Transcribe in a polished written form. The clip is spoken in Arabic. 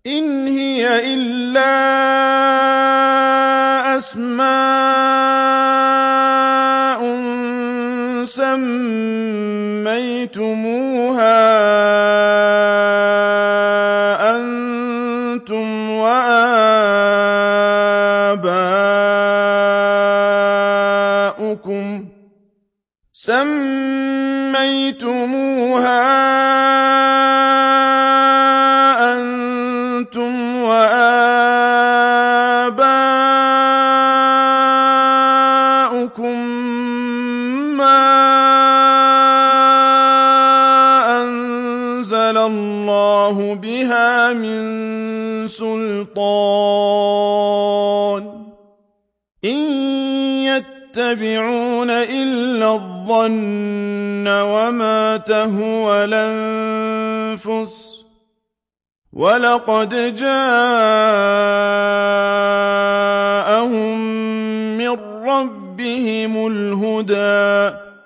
إِنْ هِيَ إِلَّا أَسْمَاءٌ سَمَّيْتُمُوهَا أَنتُمْ وَآبَاؤُكُم مَّا أَنزَلَ اللَّهُ بِهَا مِن سُلْطَانٍ ۚ إِن يَتَّبِعُونَ إِلَّا الظَّنَّ وَمَا تَهْوَى الْأَنفُسُ ۖ وَلَقَدْ جَاءَهُم مِّن رَّبِّهِمُ الْهُدَىٰ